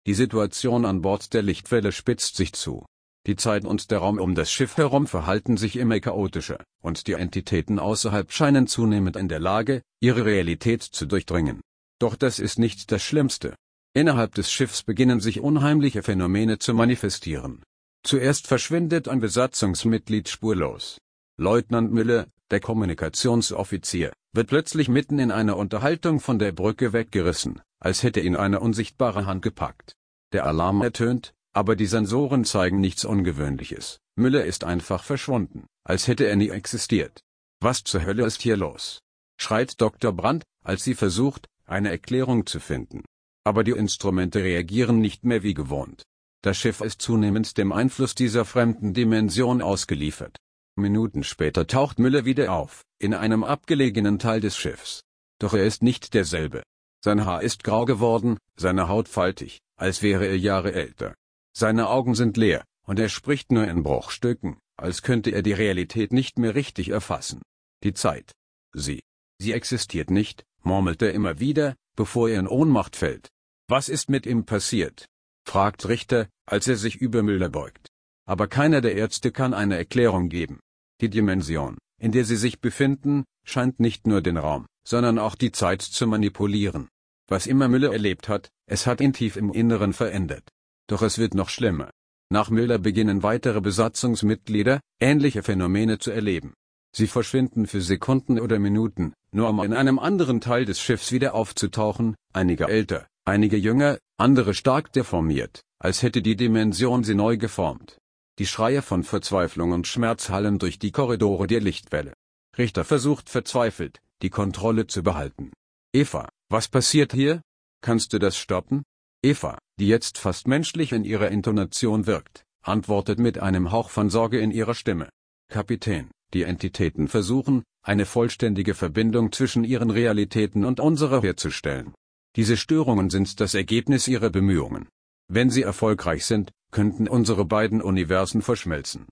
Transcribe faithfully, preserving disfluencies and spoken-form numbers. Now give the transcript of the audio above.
Die Situation an Bord der Lichtwelle spitzt sich zu. Die Zeit und der Raum um das Schiff herum verhalten sich immer chaotischer, und die Entitäten außerhalb scheinen zunehmend in der Lage, ihre Realität zu durchdringen. Doch das ist nicht das Schlimmste. Innerhalb des Schiffs beginnen sich unheimliche Phänomene zu manifestieren. Zuerst verschwindet ein Besatzungsmitglied spurlos. Leutnant Müller, der Kommunikationsoffizier, wird plötzlich mitten in einer Unterhaltung von der Brücke weggerissen, als hätte ihn eine unsichtbare Hand gepackt. Der Alarm ertönt, aber die Sensoren zeigen nichts Ungewöhnliches. Müller ist einfach verschwunden, als hätte er nie existiert. Was zur Hölle ist hier los? Schreit Doktor Brandt, als sie versucht, eine Erklärung zu finden. Aber die Instrumente reagieren nicht mehr wie gewohnt. Das Schiff ist zunehmend dem Einfluss dieser fremden Dimension ausgeliefert. Minuten später taucht Müller wieder auf, in einem abgelegenen Teil des Schiffs. Doch er ist nicht derselbe. Sein Haar ist grau geworden, seine Haut faltig, als wäre er Jahre älter. Seine Augen sind leer, und er spricht nur in Bruchstücken, als könnte er die Realität nicht mehr richtig erfassen. Die Zeit. Sie. Sie existiert nicht, murmelt er immer wieder, bevor er in Ohnmacht fällt. Was ist mit ihm passiert? Fragt Richter, als er sich über Müller beugt. Aber keiner der Ärzte kann eine Erklärung geben. Die Dimension, in der sie sich befinden, scheint nicht nur den Raum, sondern auch die Zeit zu manipulieren. Was immer Müller erlebt hat, es hat ihn tief im Inneren verändert. Doch es wird noch schlimmer. Nach Müller beginnen weitere Besatzungsmitglieder, ähnliche Phänomene zu erleben. Sie verschwinden für Sekunden oder Minuten, nur um in einem anderen Teil des Schiffs wieder aufzutauchen, einige älter, einige jünger, andere stark deformiert, als hätte die Dimension sie neu geformt. Die Schreie von Verzweiflung und Schmerz hallen durch die Korridore der Lichtwelle. Richter versucht verzweifelt, die Kontrolle zu behalten. Eva, was passiert hier? Kannst du das stoppen? Eva, die jetzt fast menschlich in ihrer Intonation wirkt, antwortet mit einem Hauch von Sorge in ihrer Stimme. Kapitän, die Entitäten versuchen, eine vollständige Verbindung zwischen ihren Realitäten und unserer herzustellen. Diese Störungen sind das Ergebnis ihrer Bemühungen. Wenn sie erfolgreich sind, könnten unsere beiden Universen verschmelzen.